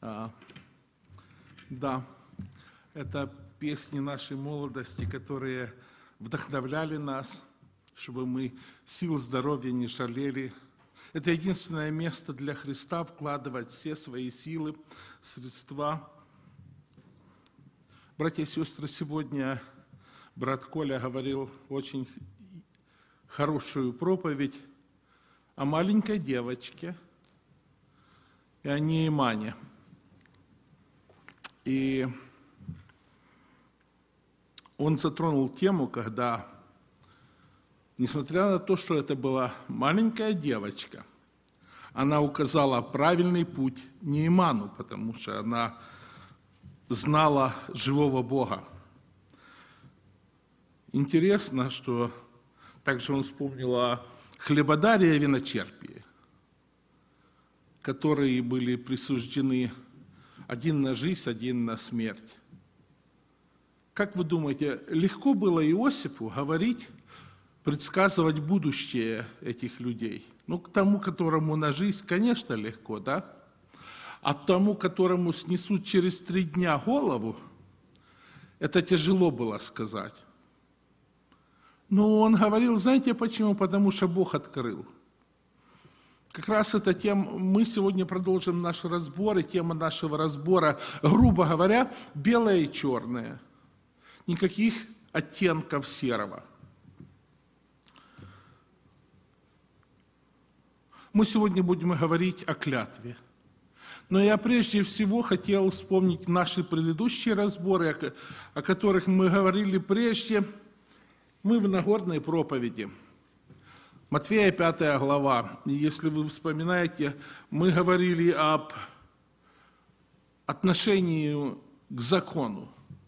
А, Да, это песни нашей молодости, которые вдохновляли нас, чтобы мы сил, здоровья не жалели. Это единственное место для Христа вкладывать все свои силы, средства. Братья и сестры, сегодня брат Коля говорил очень хорошую проповедь о маленькой девочке и о Неемане. И он затронул тему, когда, несмотря на то, что это была маленькая девочка, она указала правильный путь Нееману, потому что она знала живого Бога. Интересно, что также он вспомнил о хлебодаре и виночерпии, которые были присуждены один на жизнь, один на смерть. Как вы думаете, легко было Иосифу говорить, предсказывать будущее этих людей? К тому, которому на жизнь, конечно, легко, да? А тому, которому снесут через 3 дня голову, это тяжело было сказать. Но он говорил, знаете почему? Потому что Бог открыл. Как раз эта тема, мы сегодня продолжим наш разбор, и тема нашего разбора, грубо говоря, белое и черное. Никаких оттенков серого. Мы сегодня будем говорить о клятве. Но я прежде всего хотел вспомнить наши предыдущие разборы, о которых мы говорили прежде. Мы в Нагорной проповеди. Матфея 5 глава. И если вы вспоминаете, мы говорили об отношении к закону.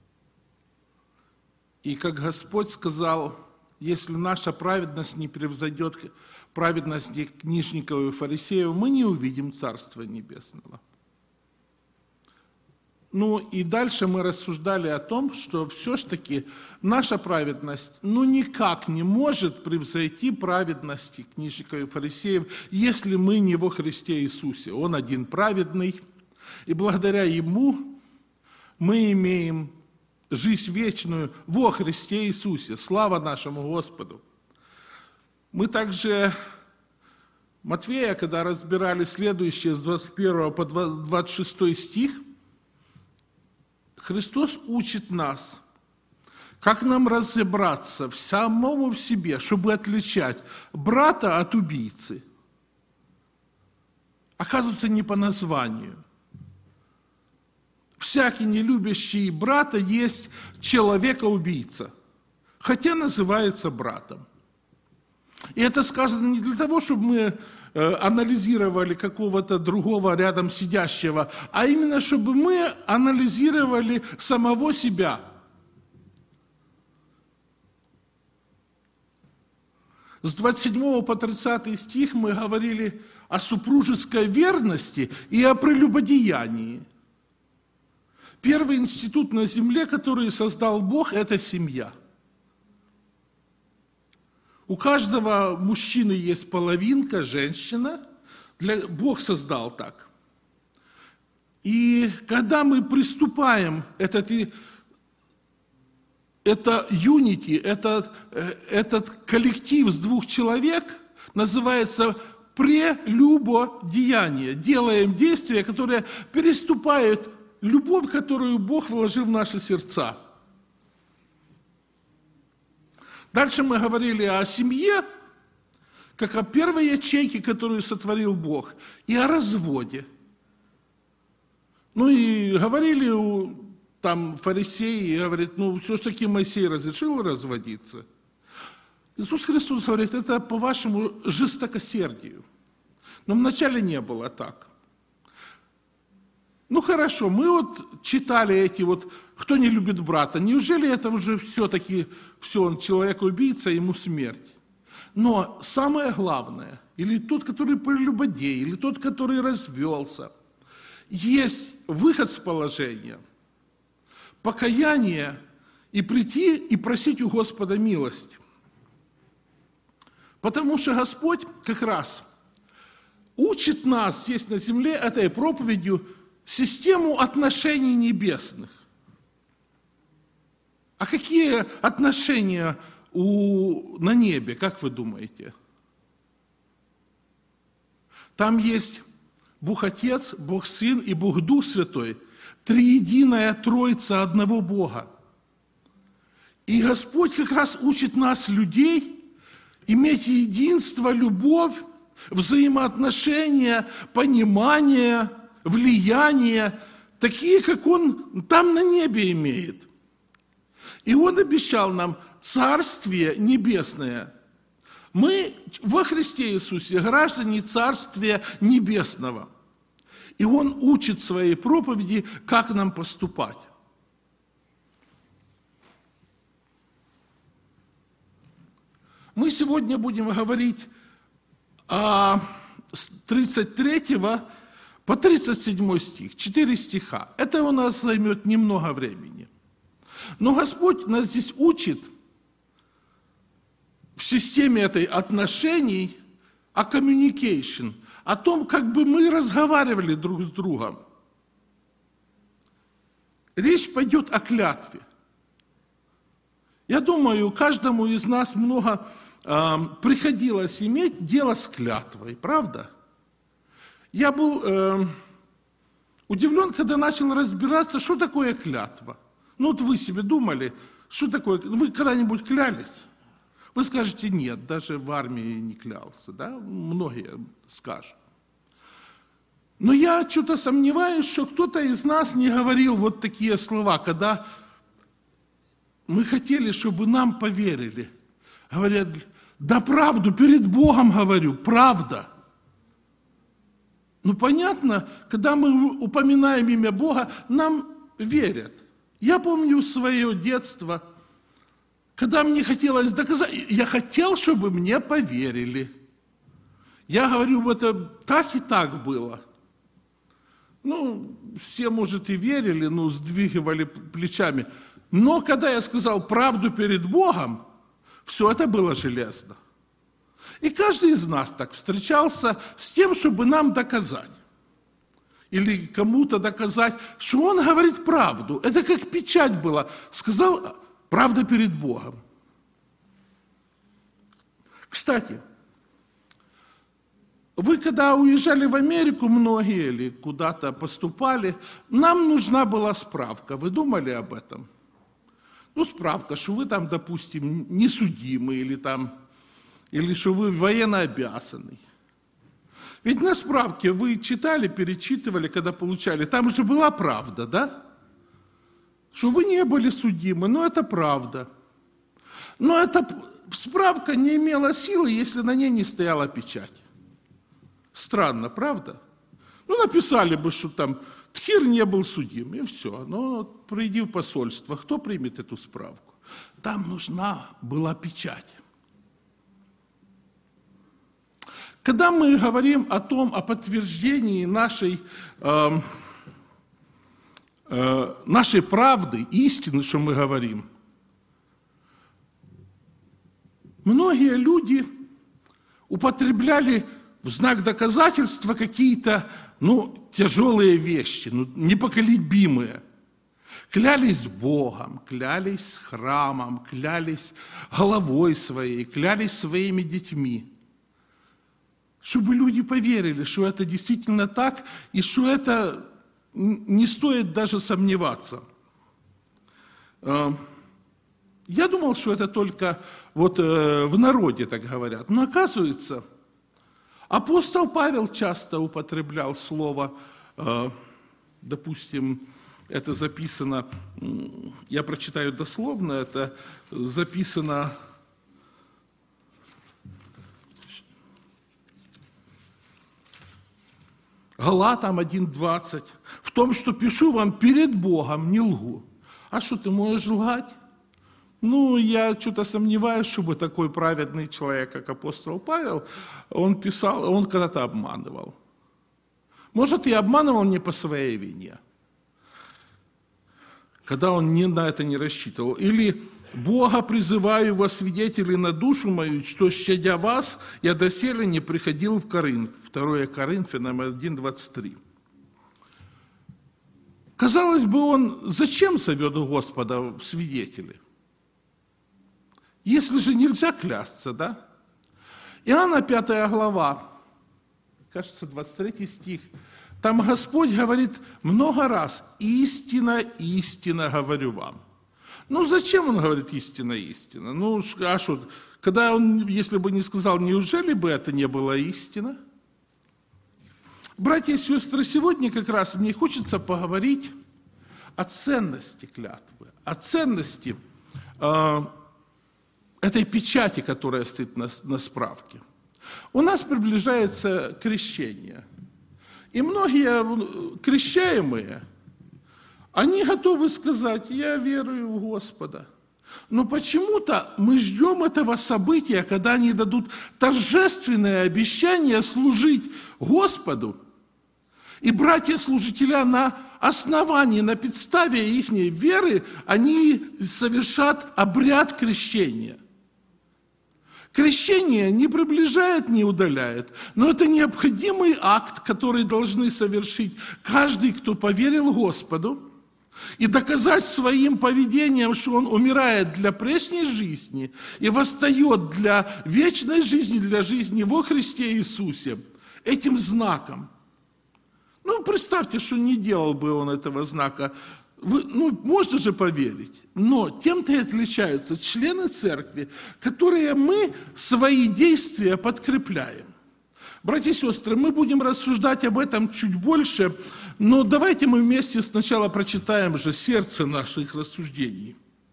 И как Господь сказал, если наша праведность не превзойдет праведности книжников и фарисеев, мы не увидим Царства Небесного. И дальше мы рассуждали о том, что все-таки наша праведность, никак не может превзойти праведности книжников и фарисеев, если мы не во Христе Иисусе. Он один праведный, и благодаря Ему мы имеем жизнь вечную во Христе Иисусе. Слава нашему Господу! Мы также Матфея, когда разбирали следующее с 21 по 26 стих, Христос учит нас, как нам разобраться самому в себе, чтобы отличать брата от убийцы. Оказывается, не по названию. Всякий нелюбящий брата есть человека-убийца, хотя называется братом. И это сказано не для того, чтобы мы анализировали какого-то другого рядом сидящего, а именно, чтобы мы анализировали самого себя. С 27 по 30 стих мы говорили о супружеской верности и о прелюбодеянии. Первый институт на земле, который создал Бог, это семья. У каждого мужчины есть половинка, женщина. Бог создал так. И когда мы приступаем, это unity, этот коллектив с 2 человек называется прелюбодеяние. Делаем действия, которые переступают любовь, которую Бог вложил в наши сердца. Дальше мы говорили о семье, как о первой ячейке, которую сотворил Бог, и о разводе. И говорили, там фарисеи говорят, все-таки Моисей разрешил разводиться. Иисус Христос говорит, это по вашему жестокосердию. Но вначале не было так. Хорошо, мы читали эти кто не любит брата. Неужели это уже все-таки он человек-убийца, ему смерть? Но самое главное, или тот, который прелюбодей, или тот, который развелся, есть выход с положения, покаяние и прийти и просить у Господа милость. Потому что Господь как раз учит нас здесь на земле этой проповедью систему отношений небесных. А какие отношения на небе, как вы думаете? Там есть Бог Отец, Бог Сын и Бог Дух Святой, триединая Троица одного Бога. И Господь как раз учит нас, людей, иметь единство, любовь, взаимоотношения, понимание, влияние, такие, как Он там на небе имеет. И Он обещал нам Царствие Небесное. Мы во Христе Иисусе граждане Царствия Небесного. И Он учит в своей проповеди, как нам поступать. Мы сегодня будем говорить с 33 по 37 стих, 4 стиха. Это у нас займет немного времени. Но Господь нас здесь учит в системе этой отношений о communication, о том, как бы мы разговаривали друг с другом. Речь пойдет о клятве. Я думаю, каждому из нас много приходилось иметь дело с клятвой, правда? Я был удивлен, когда начал разбираться, что такое клятва. Ну вот вы себе думали, что такое, вы когда-нибудь клялись? Вы скажете, нет, даже в армии не клялся, да? Многие скажут. Но я что-то сомневаюсь, что кто-то из нас не говорил вот такие слова, когда мы хотели, чтобы нам поверили. Говорят, да правду, перед Богом говорю, правда. Ну понятно, когда мы упоминаем имя Бога, нам верят. Я помню свое детство, когда мне хотелось доказать, я хотел, чтобы мне поверили. Я говорю, это так и так было. Ну, все, может, и верили, но сдвигивали плечами. Но когда я сказал правду перед Богом, все это было железно. И каждый из нас так встречался с тем, чтобы нам доказать. Или кому-то доказать, что он говорит правду. Это как печать была. Сказал правда перед Богом. Кстати, вы когда уезжали в Америку, многие или куда-то поступали, нам нужна была справка. Вы думали об этом? Ну, справка, что вы там, допустим, не судимы, или что вы военно обязаны. Ведь на справке вы читали, перечитывали, когда получали, там же была правда, да? Что вы не были судимы, но это правда. Но эта справка не имела силы, если на ней не стояла печать. Странно, правда? Ну, написали бы, что там Тхир не был судим, и все. Но приди в посольство, кто примет эту справку? Там нужна была печать. Когда мы говорим о подтверждении нашей правды, истины, что мы говорим, многие люди употребляли в знак доказательства какие-то, тяжелые вещи, непоколебимые. Клялись Богом, клялись храмом, клялись головой своей, клялись своими детьми. Чтобы люди поверили, что это действительно так, и что это не стоит даже сомневаться. Я думал, что это только в народе так говорят. Но оказывается, апостол Павел часто употреблял слово, допустим, это записано, я прочитаю дословно, это записано Галатам 1:20. В том, что пишу вам перед Богом, не лгу. А что, ты можешь лгать? Я что-то сомневаюсь, чтобы такой праведный человек, как апостол Павел, он писал, он когда-то обманывал. Может, и обманывал не по своей вине, когда он на это не рассчитывал. Или «Бога призываю во свидетели на душу мою, что, щадя вас, я доселе не приходил в Коринф». 2 Коринфянам 1:23. Казалось бы, он зачем зовет Господа в свидетели? Если же нельзя клясться, да? Иоанна 5 глава, кажется, 23 стих. Там Господь говорит много раз: «Истина, истина говорю вам». Ну, зачем он говорит «истина, истина»? Ну, а что, когда он, если бы не сказал, неужели бы это не было истина? Братья и сестры, сегодня как раз мне хочется поговорить о ценности клятвы, о ценности этой печати, которая стоит на справке. У нас приближается крещение. И многие крещаемые, они готовы сказать: «Я верую в Господа». Но почему-то мы ждем этого события, когда они дадут торжественное обещание служить Господу. И братья-служителя на основании, на подставе их веры, они совершат обряд крещения. Крещение не приближает, не удаляет, но это необходимый акт, который должны совершить каждый, кто поверил Господу, и доказать своим поведением, что он умирает для прежней жизни и восстает для вечной жизни, для жизни во Христе Иисусе, этим знаком. Ну, представьте, что не делал бы он этого знака. Можно же поверить. Но тем-то и отличаются члены церкви, которые мы свои действия подкрепляем. Братья и сестры, мы будем рассуждать об этом чуть больше, но давайте мы вместе сначала прочитаем же сердце наших рассуждений.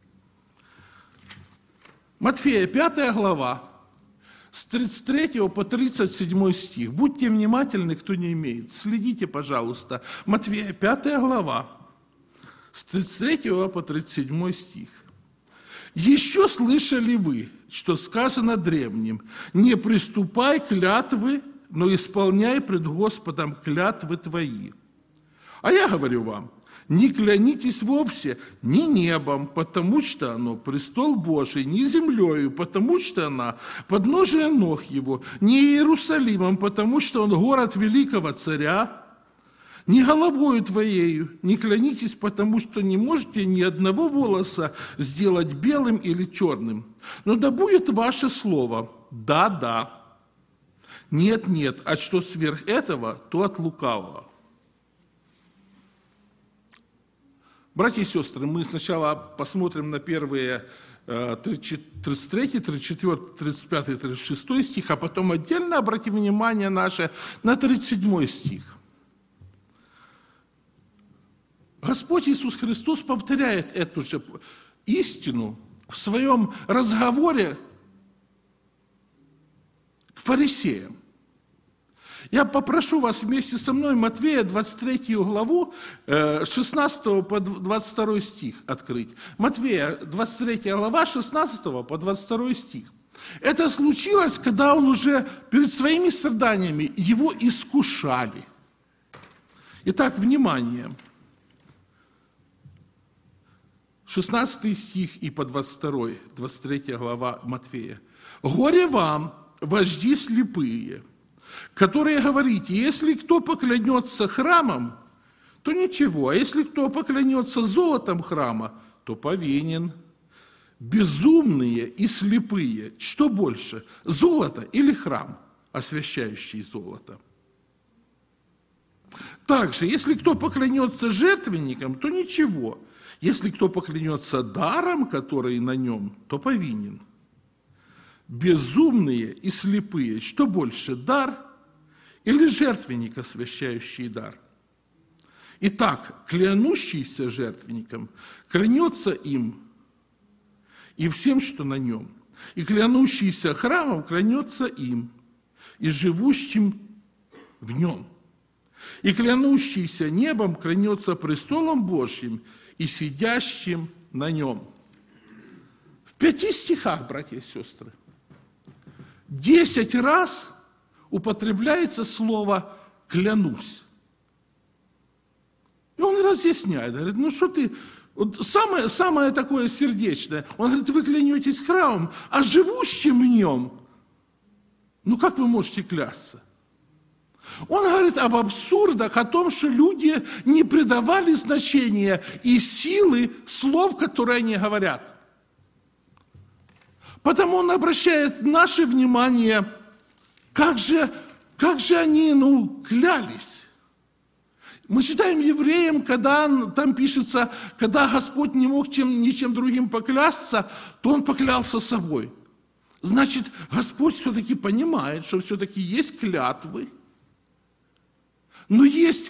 Матфея, 5 глава, с 33 по 37 стих. Будьте внимательны, кто не имеет. Следите, пожалуйста. Матфея, 5 глава, с 33 по 37 стих. «Еще слышали вы, что сказано древним: не приступай клятвы, но исполняй пред Господом клятвы твои. А я говорю вам, не клянитесь вовсе ни небом, потому что оно престол Божий, ни землею, потому что она подножие ног его, ни Иерусалимом, потому что он город великого царя, ни головою твоею, не клянитесь, потому что не можете ни одного волоса сделать белым или черным. Но да будет ваше слово «да, да», «нет, нет», а что сверх этого, то от лукавого». Братья и сестры, мы сначала посмотрим на первые 33, 34, 35, 36 стих, а потом отдельно обратим внимание наше на 37 стих. Господь Иисус Христос повторяет эту же истину в своем разговоре к фарисеям. Я попрошу вас вместе со мной Матфея 23 главу 16 по 22 стих открыть. Матфея 23 глава 16 по 22 стих. Это случилось, когда он уже перед своими страданиями его искушали. Итак, внимание. 16 стих и по 22, 23 глава Матфея. «Горе вам, вожди слепые, которые говорите: если кто поклянется храмом, то ничего, а если кто поклянется золотом храма, то повинен. Безумные и слепые, что больше, золото или храм, освящающий золото? Также, если кто поклянется жертвенником, то ничего, если кто поклянется даром, который на нем, то повинен. Безумные и слепые, что больше, дар или жертвенник, освящающий дар? Итак, клянущийся жертвенником клянется им и всем, что на нем, и клянущийся храмом клянется им и живущим в нем, и клянущийся небом клянется престолом Божьим и сидящим на нем». В 5 стихах, братья и сестры, 10 раз употребляется слово «клянусь». И он разъясняет, говорит: ну что ты, вот самое такое сердечное. Он говорит: вы клянетесь храмом, а живущим в нем, ну как вы можете клясться? Он говорит об абсурдах, о том, что люди не придавали значения и силы слов, которые они говорят. Потому он обращает наше внимание, как же они, клялись. Мы читаем Евреям, когда там пишется, когда Господь не мог ничем другим поклясться, то Он поклялся собой. Значит, Господь все-таки понимает, что все-таки есть клятвы, но есть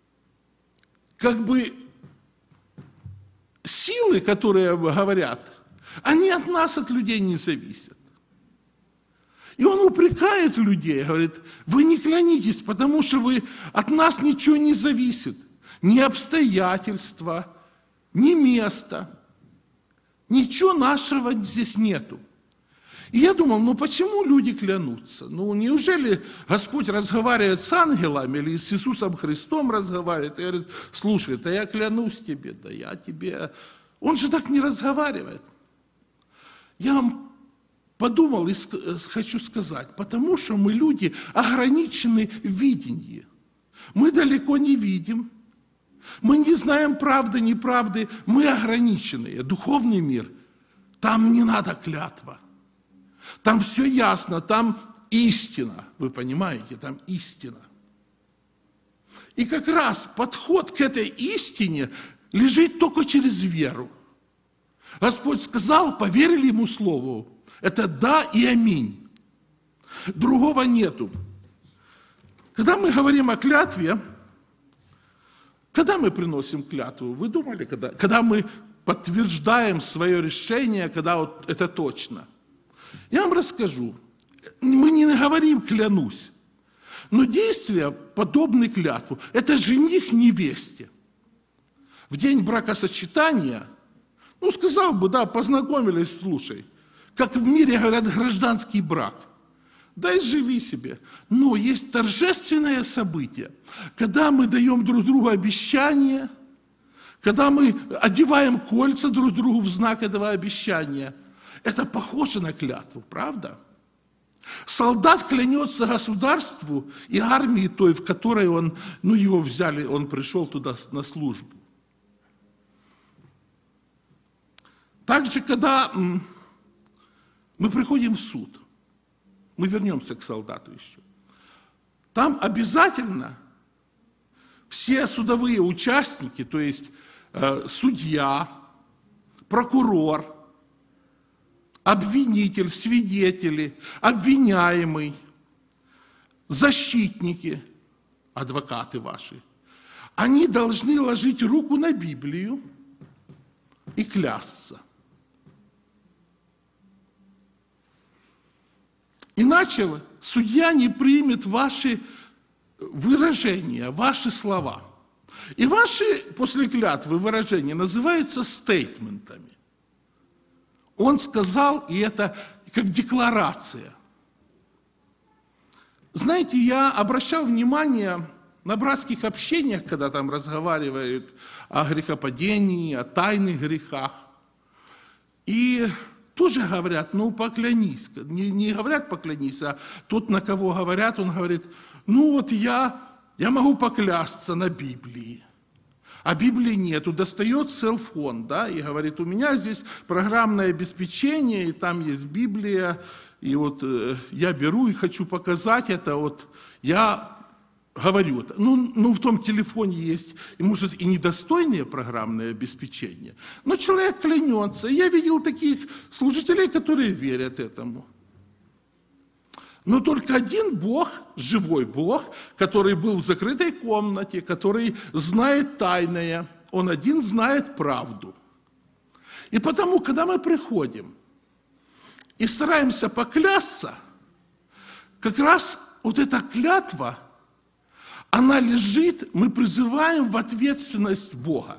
силы, которые говорят, они от нас, от людей не зависят. И он упрекает людей, говорит, вы не клянитесь, потому что от нас ничего не зависит. Ни обстоятельства, ни место. Ничего нашего здесь нету. И я думал, почему люди клянутся? Неужели Господь разговаривает с ангелами или с Иисусом Христом разговаривает и говорит, слушай, да я клянусь тебе, да я тебе... Он же так не разговаривает. Я вам подумал и хочу сказать, потому что мы люди ограничены в видении. Мы далеко не видим, мы не знаем правды, неправды, мы ограниченные. Духовный мир, там не надо клятва. Там все ясно, там истина, вы понимаете, там истина. И как раз подход к этой истине лежит только через веру. Господь сказал, поверили Ему Слову. Это да и аминь. Другого нету. Когда мы говорим о клятве, когда мы приносим клятву, вы думали, когда мы подтверждаем свое решение, когда это точно? Я вам расскажу. Мы не говорим «клянусь», но действия подобны клятву. Это жених невесте. В день бракосочетания, сказал бы, да, познакомились, слушай, как в мире говорят, гражданский брак. Да и живи себе. Но есть торжественное событие, когда мы даем друг другу обещание, когда мы одеваем кольца друг другу в знак этого обещания. Это похоже на клятву, правда? Солдат клянется государству и армии той, в которой его взяли, он пришел туда на службу. Также, когда мы приходим в суд, мы вернемся к солдату еще, там обязательно все судовые участники, то есть судья, прокурор, обвинитель, свидетели, обвиняемый, защитники, адвокаты ваши, они должны ложить руку на Библию и клясться. Иначе судья не примет ваши выражения, ваши слова. И ваши после клятвы выражения называются стейтментами. Он сказал, и это как декларация. Знаете, я обращал внимание на братских общениях, когда там разговаривают о грехопадении, о тайных грехах. И тоже говорят, поклянись. Не говорят поклянись, а тот, на кого говорят, он говорит, я могу поклясться на Библии. А Библии нету, достает селфон, да, и говорит, у меня здесь программное обеспечение, и там есть Библия, и я беру и хочу показать это, я говорю, в том телефоне есть, и может и недостойное программное обеспечение, но человек клянется, и я видел таких служителей, которые верят этому. Но только один Бог, живой Бог, который был в закрытой комнате, который знает тайное, Он один знает правду. И потому, когда мы приходим и стараемся поклясться, как раз эта клятва, она лежит, мы призываем в ответственность Бога.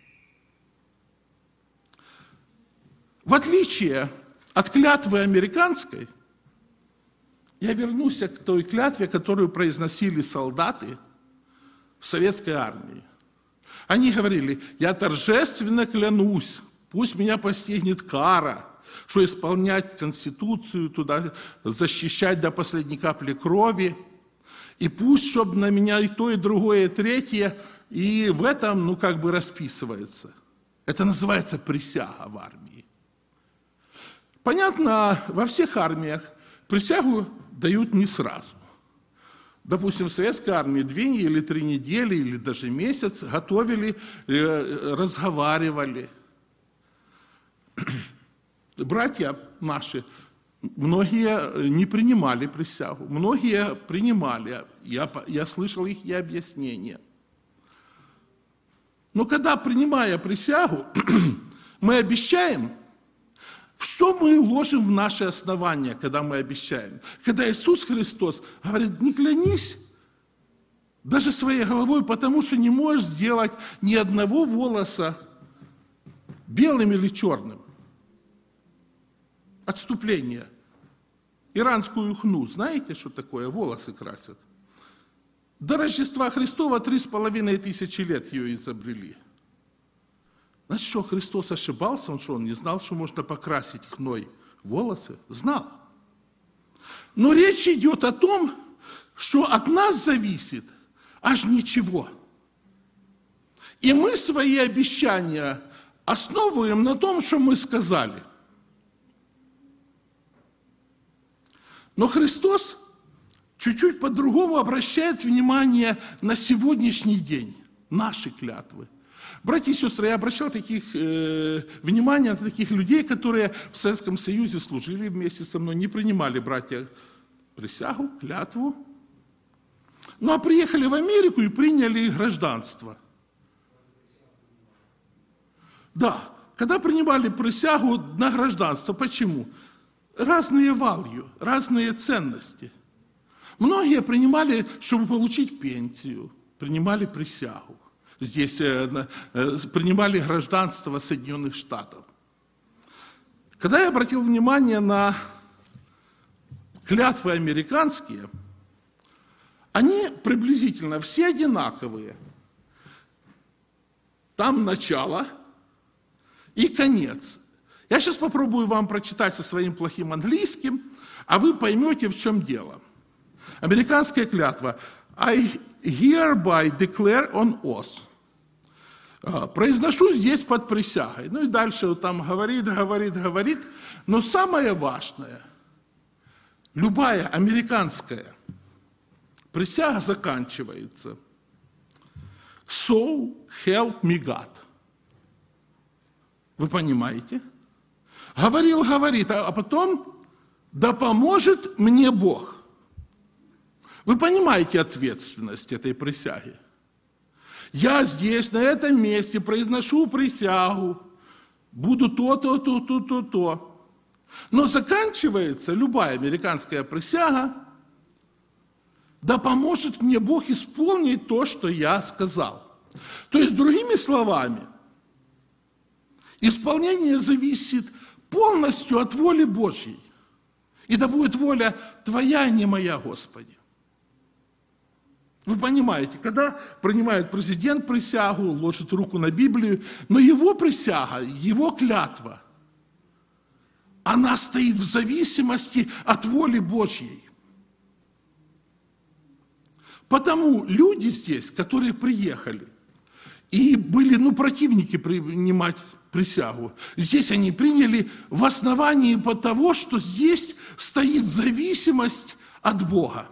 В отличие от клятвы американской, я вернусь к той клятве, которую произносили солдаты в советской армии. Они говорили, я торжественно клянусь, пусть меня постигнет кара, что исполнять Конституцию, туда защищать до последней капли крови. И пусть, чтобы на меня и то, и другое, и третье, и в этом, расписывается. Это называется присяга в армии. Понятно, во всех армиях присягу дают не сразу. Допустим, в советской армии 2 или 3 недели, или даже месяц готовили, разговаривали. Братья наши, многие не принимали присягу, многие принимали. Я слышал их и объяснения. Но когда, принимая присягу, мы обещаем, что мы ложим в наши основания, когда мы обещаем? Когда Иисус Христос говорит, не клянись даже своей головой, потому что не можешь сделать ни одного волоса белым или черным. Отступление. Иранскую хну, знаете, что такое? Волосы красят. До Рождества Христова 3500 лет ее изобрели. Значит, что Христос ошибался? Он не знал, что можно покрасить хной волосы? Знал. Но речь идет о том, что от нас зависит аж ничего. И мы свои обещания основываем на том, что мы сказали. Но Христос чуть-чуть по-другому обращает внимание на сегодняшний день, наши клятвы. Братья и сестры, я обращал внимание на таких людей, которые в Советском Союзе служили вместе со мной, не принимали, братья, присягу, клятву. Ну, а приехали в Америку и приняли гражданство. Да, когда принимали присягу на гражданство, почему? Разные value, разные ценности. Многие принимали, чтобы получить пенсию, принимали присягу. Здесь принимали гражданство Соединенных Штатов. Когда я обратил внимание на клятвы американские, они приблизительно все одинаковые. Там начало и конец. Я сейчас попробую вам прочитать со своим плохим английским, а вы поймете, в чем дело. Американская клятва. I hereby declare on oath. Произношу здесь под присягой. Ну и дальше там говорит. Но самое важное, любая американская присяга заканчивается. So help me God. Вы понимаете? Говорит, а потом да поможет мне Бог. Вы понимаете ответственность этой присяги? Я здесь, на этом месте, произношу присягу, буду то. Но заканчивается любая американская присяга, да поможет мне Бог исполнить то, что я сказал. То есть, другими словами, исполнение зависит полностью от воли Божьей. И да будет воля Твоя, а не моя, Господи. Вы понимаете, когда принимает президент присягу, ложит руку на Библию, но его присяга, его клятва, она стоит в зависимости от воли Божьей. Потому люди здесь, которые приехали и были, противники принимать присягу, здесь они приняли в основании того, что здесь стоит зависимость от Бога.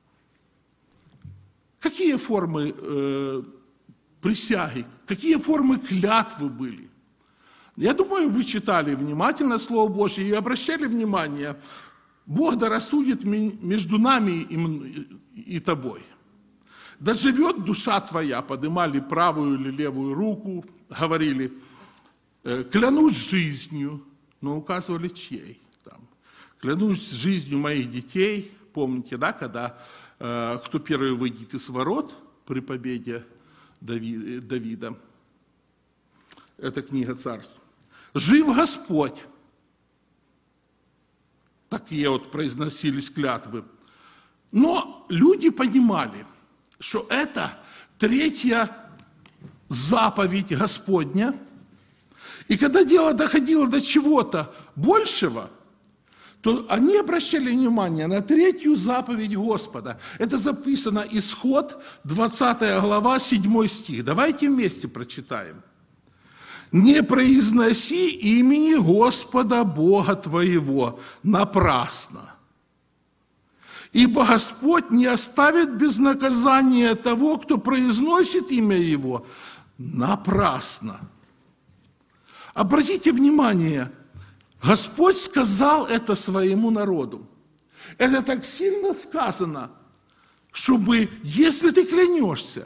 Какие формы присяги, какие формы клятвы были? Я думаю, вы читали внимательно Слово Божье и обращали внимание, Бог да рассудит между нами и тобой. Да живет душа твоя, поднимали правую или левую руку, говорили, клянусь жизнью, но указывали чьей. Клянусь жизнью моих детей, помните, да, когда кто первый выйдет из ворот при победе Давида. Это книга Царств. Жив Господь. Такие произносились клятвы. Но люди понимали, что это 3-я заповедь Господня. И когда дело доходило до чего-то большего, то они обращали внимание на третью заповедь Господа. Это записано Исход, 20 глава, 7 стих. Давайте вместе прочитаем. «Не произноси имени Господа Бога твоего напрасно, ибо Господь не оставит без наказания того, кто произносит имя Его напрасно». Обратите внимание, Господь сказал это своему народу. Это так сильно сказано, чтобы, если ты клянешься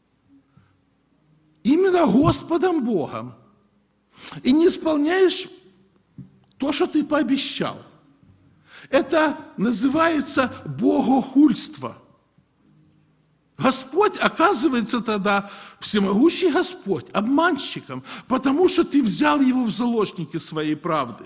именно Господом Богом и не исполняешь то, что ты пообещал, это называется богохульство. Господь оказывается тогда, всемогущий Господь, обманщиком, потому что ты взял его в заложники своей правды.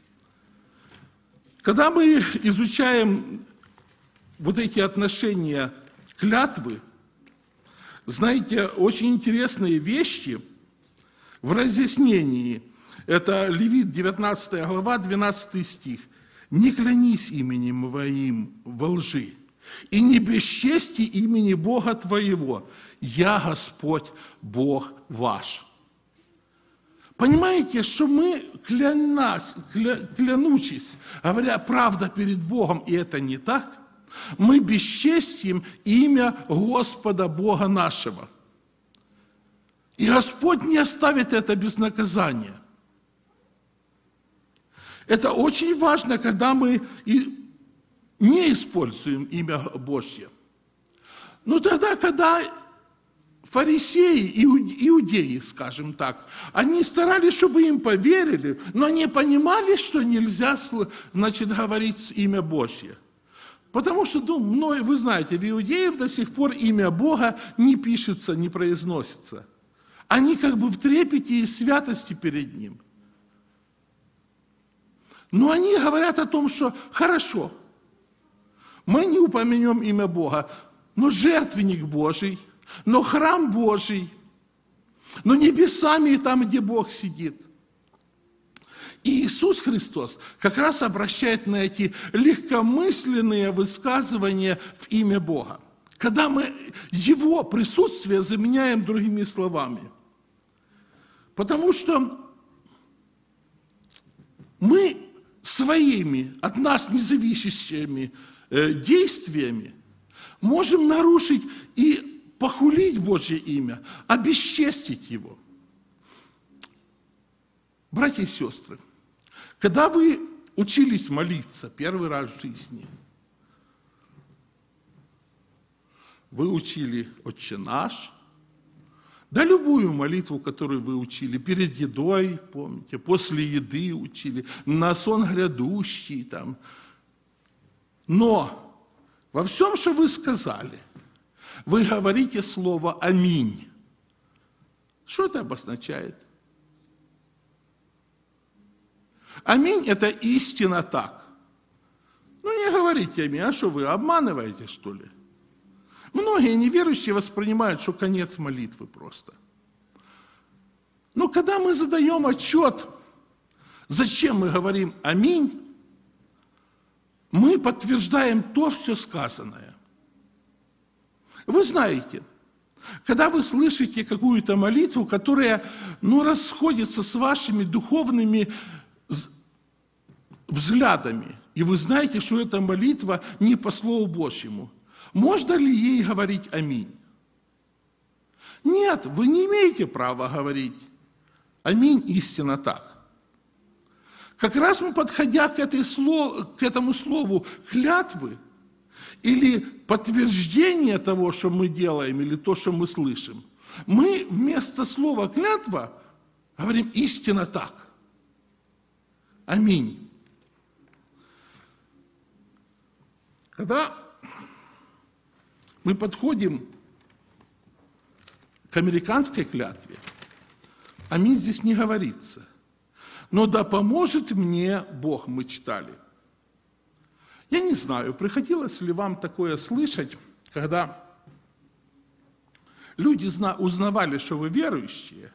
Когда мы изучаем вот эти отношения клятвы, знаете, очень интересные вещи в разъяснении. Это Левит, 19 глава, 12 стих. «Не клянись именем моим во лжи, и не бесчести имени Бога твоего. Я Господь, Бог ваш». Понимаете, что мы, клянучись, говоря правда перед Богом, и это не так, мы бесчестим имя Господа Бога нашего. И Господь не оставит это без наказания. Это очень важно, когда мы не используем имя Божье. Но тогда, когда фарисеи, иудеи, скажем так, они старались, чтобы им поверили, но они понимали, что нельзя, говорить имя Божье. Потому что, вы знаете, в иудеев до сих пор имя Бога не пишется, не произносится. Они как бы в трепете и святости перед Ним. Но они говорят о том, что хорошо, мы не упомянем имя Бога, но жертвенник Божий, но храм Божий, но небесами и там, где Бог сидит. И Иисус Христос как раз обращает на эти легкомысленные высказывания в имя Бога, когда мы Его присутствие заменяем другими словами. Потому что мы своими, от нас независящими действиями можем нарушить и похулить Божье имя, обесчестить его. Братья и сестры, когда вы учились молиться первый раз в жизни, вы учили «Отче наш», да любую молитву, которую вы учили, перед едой, помните, после еды учили, на сон грядущий там. Но во всем, что вы сказали, вы говорите слово «Аминь». Что это обозначает? Аминь – это истина так. Не говорите аминь, а что вы, обманываете, что ли? Многие неверующие воспринимают, что конец молитвы просто. Но когда мы задаем отчет, зачем мы говорим аминь, мы подтверждаем то все сказанное. Вы знаете, когда вы слышите какую-то молитву, которая, расходится с вашими духовными взглядами, и вы знаете, что эта молитва не по Слову Божьему, можно ли ей говорить аминь? Нет, вы не имеете права говорить аминь, истинно так. Как раз мы, подходя к этому слову клятвы, или подтверждение того, что мы делаем, или то, что мы слышим, мы вместо слова клятва говорим истинно так. Аминь. Когда мы подходим к американской клятве, аминь здесь не говорится. Но да поможет мне Бог, мы читали. Я не знаю, приходилось ли вам такое слышать, когда люди узнавали, что вы верующие,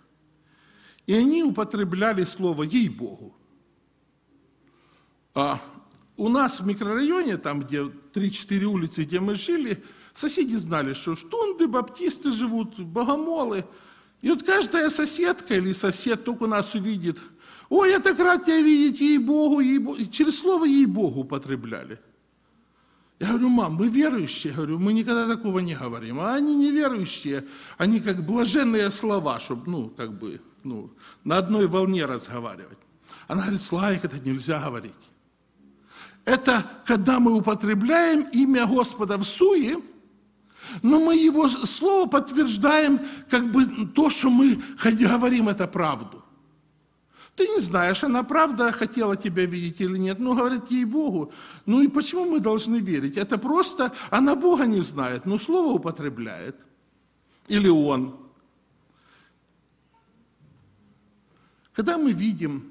и они употребляли слово «ей-богу». у нас в микрорайоне, там, где 3-4 улицы, где мы жили, соседи знали, что штунды, баптисты живут, богомолы. И вот каждая соседка или сосед только нас увидит. Ой, я так рад тебя видеть, ей-богу, ей-богу. И через слово ей-богу употребляли. Я говорю, мам, мы верующие, говорю, мы никогда такого не говорим. А они неверующие, они как блаженные слова, чтобы, на одной волне разговаривать. Она говорит, Славик, это нельзя говорить. Это когда мы употребляем имя Господа в суе, но мы его слово подтверждаем, то, что мы говорим, это правду. Ты не знаешь, она правда хотела тебя видеть или нет, говорит ей-богу. И почему мы должны верить? Это просто, она Бога не знает, но слово употребляет. Или он. Когда мы видим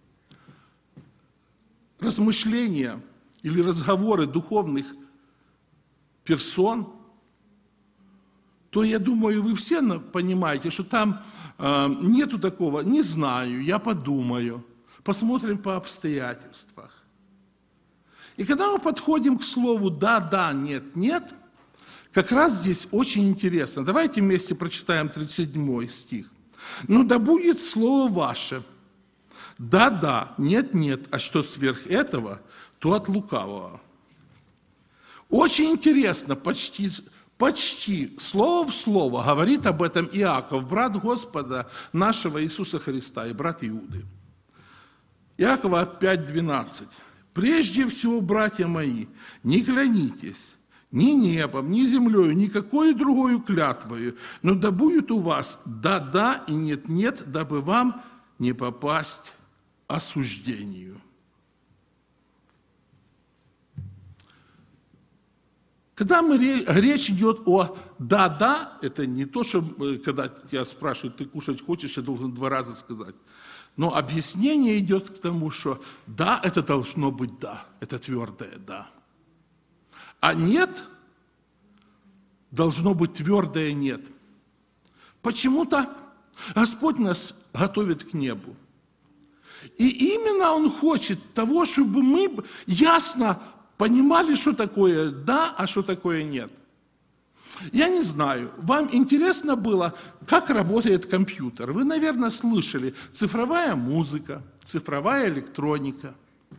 размышления или разговоры духовных персон, то, я думаю, вы все понимаете, что там нету такого, не знаю, я подумаю, посмотрим по обстоятельствах. И когда мы подходим к слову «да», «нет», «нет», как раз здесь очень интересно. Давайте вместе прочитаем 37 стих. «Но да будет слово ваше, да, нет, а что сверх этого, то от лукавого». Очень интересно, почти слово в слово говорит об этом Иаков, брат Господа нашего Иисуса Христа и брат Иуды. Иакова 5:12. «Прежде всего, братья мои, не клянитесь ни небом, ни землею, никакой другой клятвою, но да будет у вас да и нет, дабы вам не попасть осуждению». Когда речь идет о да, это не то, что когда тебя спрашивают, ты кушать хочешь, я должен 2 раза сказать. Но объяснение идет к тому, что да, это должно быть да, это твердое да. А нет, должно быть твердое нет. Почему так? Господь нас готовит к небу. И именно Он хочет того, чтобы мы ясно понимали, что такое да, а что такое нет. Я не знаю, вам интересно было, как работает компьютер? Вы, наверное, слышали, цифровая музыка, цифровая электроника.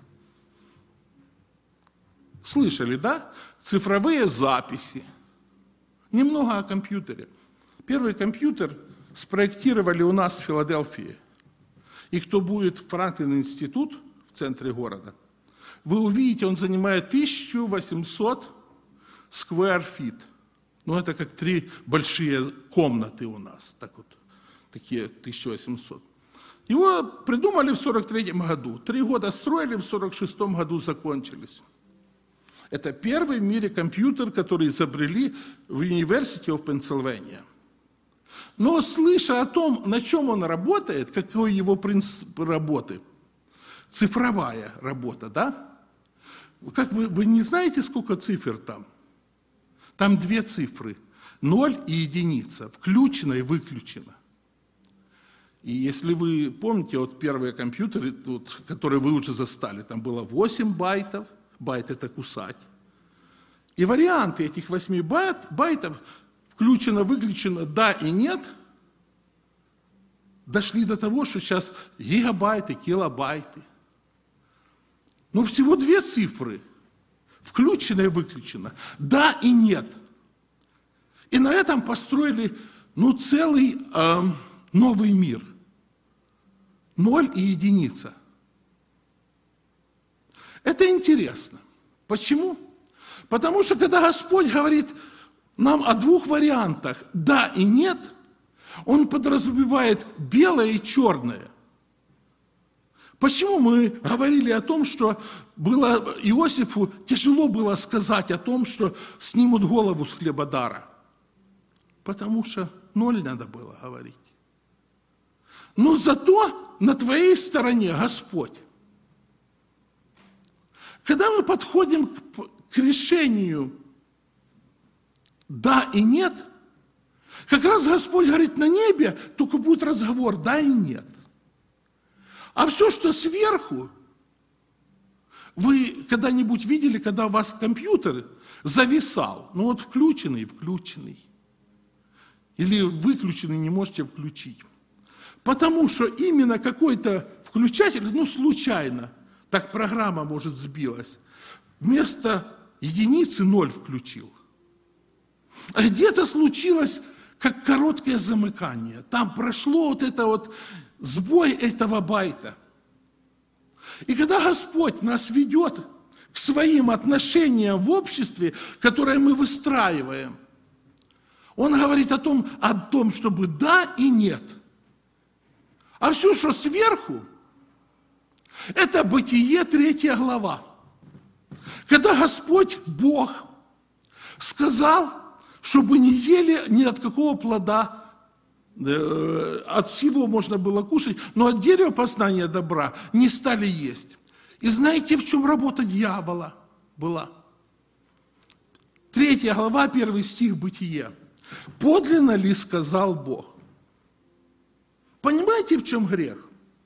Слышали, да? Цифровые записи. Немного о компьютере. Первый компьютер спроектировали у нас в Филадельфии. И кто будет в Франклин-институт в центре города, вы увидите, он занимает 1800 square feet. Это как 3 большие комнаты у нас. Такие 1800. Его придумали в 43-м году. 3 года строили, в 46-м году закончились. Это первый в мире компьютер, который изобрели в University of Pennsylvania. Но слыша о том, на чем он работает, какой его принцип работы, цифровая работа, да? Как вы не знаете, сколько цифр там? Там 2 цифры, 0 и единица, включено и выключено. И если вы помните, первые компьютеры, которые вы уже застали, там было 8 байтов, байт это кусать. И варианты этих 8 байтов, включено, выключено, да и нет, дошли до того, что сейчас гигабайты, килобайты. Но всего 2 цифры, включено и выключено, да и нет. И на этом построили, целый новый мир. 0 и единица. Это интересно. Почему? Потому что когда Господь говорит нам о 2 вариантах, да и нет, Он подразумевает белое и черное. Почему мы говорили о том, что Иосифу тяжело было сказать о том, что снимут голову с хлебодара? Потому что 0 надо было говорить. Но зато на твоей стороне Господь. Когда мы подходим к решению да и нет, как раз Господь говорит, на небе только будет разговор да и нет. А все, что сверху, Вы когда-нибудь видели, когда у вас компьютер зависал? Ну вот включенный, включенный. Или выключенный, не можете включить. Потому что именно какой-то включатель, случайно, так программа, может, сбилась, вместо единицы 0 включил. А где-то случилось как короткое замыкание. Там прошло вот это вот сбой этого байта. И когда Господь нас ведет к своим отношениям в обществе, которое мы выстраиваем, Он говорит о том, чтобы да и нет. А все, что сверху, это Бытие 3 глава. Когда Господь, Бог, сказал, чтобы не ели ни от какого плода, от всего можно было кушать, но от дерева познания добра не стали есть. И знаете, в чем работа дьявола была? 3 глава, 1 стих Бытие. «Подлинно ли сказал Бог?» Понимаете, в чем грех?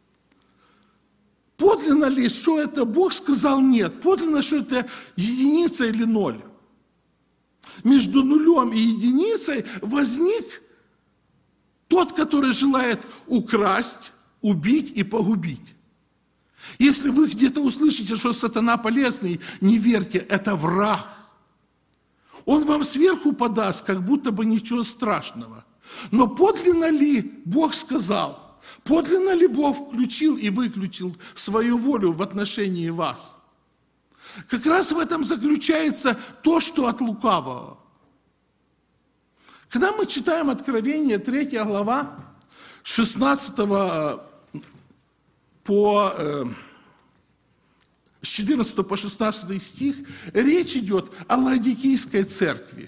Подлинно ли, что это Бог сказал? Нет. Подлинно, что это единица или 0. Между нулем и единицей возник тот, который желает украсть, убить и погубить. Если вы где-то услышите, что сатана полезный, не верьте, это враг. Он вам сверху подаст, как будто бы ничего страшного. Но подлинно ли Бог сказал? Подлинно ли Бог включил и выключил свою волю в отношении вас? Как раз в этом заключается то, что от лукавого. Когда мы читаем Откровение, 3 глава, 16 с 14 по 16 стих, речь идет о Лаодикийской церкви.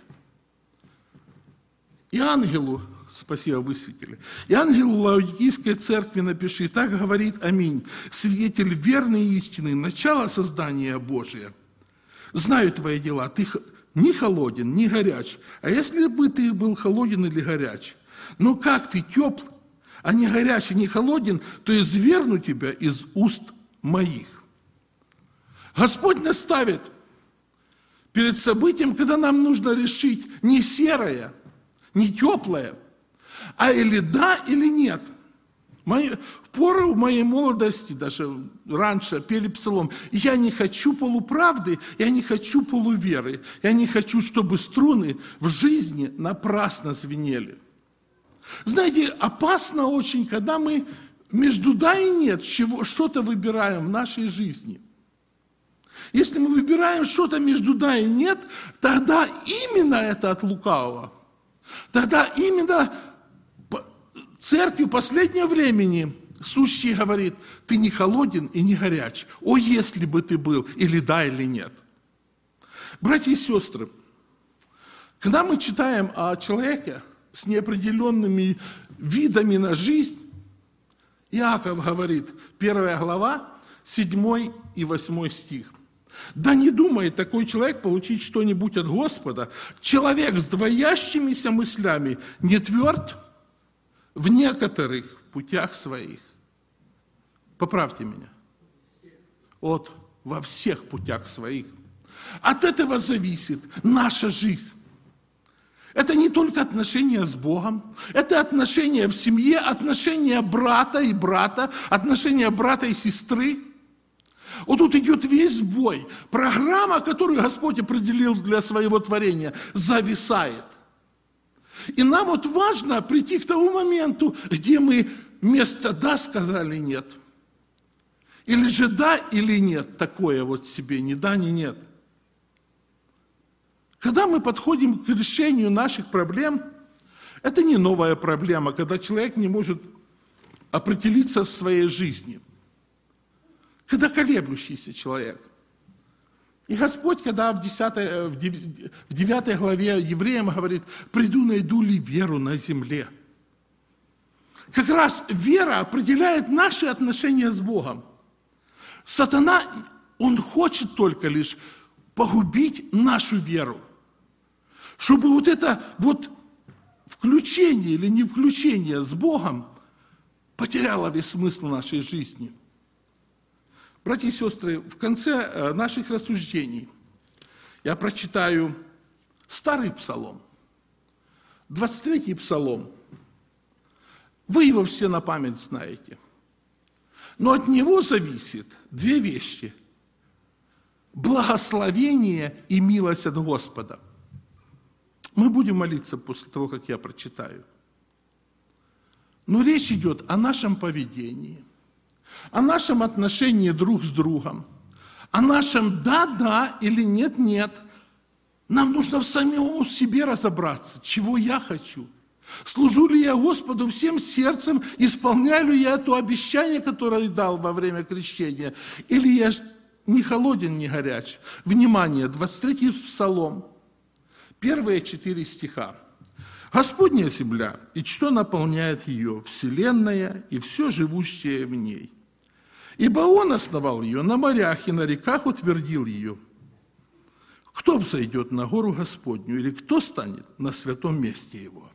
И ангелу, спасибо, высветили, и ангелу Лаодикийской церкви напиши, так говорит Аминь, свидетель верной истины, начало создания Божия. Знаю твои дела, ты ни холоден, ни горяч, а если бы ты был холоден или горяч, но как ты тепл, а не горяч и не холоден, то изверну тебя из уст моих. Господь нас ставит перед событием, когда нам нужно решить не серое, не теплое, а или да, или нет. В пору моей молодости, даже раньше, пели псалом: «Я не хочу полуправды, я не хочу полуверы, я не хочу, чтобы струны в жизни напрасно звенели». Знаете, опасно очень, когда мы между да и нет что-то выбираем в нашей жизни. Если мы выбираем что-то между да и нет, тогда именно это от лукавого. Тогда именно церкви последнего времени сущий говорит: ты не холоден и не горяч. О, если бы ты был, или да, или нет. Братья и сестры, когда мы читаем о человеке с неопределенными видами на жизнь, Иаков говорит, 1 глава, 7 и 8 стих. «Да не думает такой человек получить что-нибудь от Господа. Человек с двоящимися мыслями не тверд в некоторых путях своих». Поправьте меня. Во всех путях своих. От этого зависит наша жизнь. Это не только отношения с Богом, это отношения в семье, отношения брата и брата, отношения брата и сестры. Вот тут идет весь бой. Программа, которую Господь определил для своего творения, зависает. И нам важно прийти к тому моменту, где мы вместо «да» сказали «нет». Или же «да» или «нет». Такое себе, ни «да», ни «нет». Когда мы подходим к решению наших проблем, это не новая проблема, когда человек не может определиться в своей жизни. Когда колеблющийся человек. И Господь, когда в 9 главе Евреям говорит: «Приду, найду ли веру на земле». Как раз вера определяет наши отношения с Богом. Сатана, он хочет только лишь погубить нашу веру. Чтобы это включение или не включение с Богом потеряло весь смысл нашей жизни. Братья и сестры, в конце наших рассуждений я прочитаю старый псалом, 23-й псалом. Вы его все на память знаете. Но от него зависит две вещи: благословение и милость от Господа. Мы будем молиться после того, как я прочитаю. Но речь идет о нашем поведении, о нашем отношении друг с другом, о нашем да-да или нет-нет. Нам нужно в самом себе разобраться, чего я хочу. Служу ли я Господу всем сердцем, исполняю ли я то обещание, которое дал во время крещения, или я не холоден, не горяч. Внимание, 23-й псалом, первые 4 стиха. «Господня земля, и что наполняет ее, вселенная и все живущее в ней. Ибо Он основал ее на морях и на реках утвердил ее. Кто взойдет на гору Господню, или кто станет на святом месте Его?»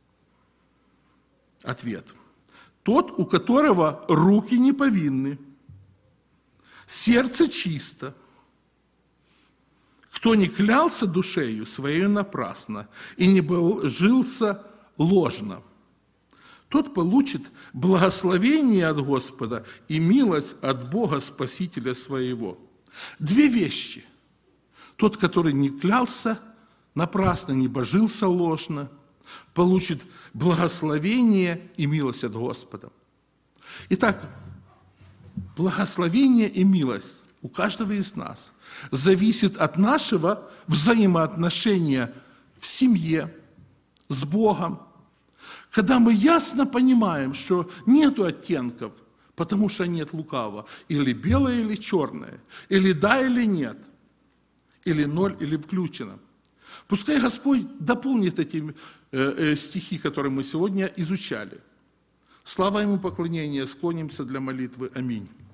Ответ. Тот, у которого руки не повинны, сердце чисто, кто не клялся душею своей напрасно и не божился ложно, тот получит благословение от Господа и милость от Бога Спасителя своего. Две вещи. Тот, который не клялся напрасно, не божился ложно, получит благословение и милость от Господа. Итак, благословение и милость у каждого из нас зависит от нашего взаимоотношения в семье, с Богом, когда мы ясно понимаем, что нету оттенков, потому что нет лукавого, или белое, или черное, или да, или нет, или ноль, или включено. Пускай Господь дополнит эти стихи, которые мы сегодня изучали. Слава Ему, поклонение, склонимся для молитвы. Аминь.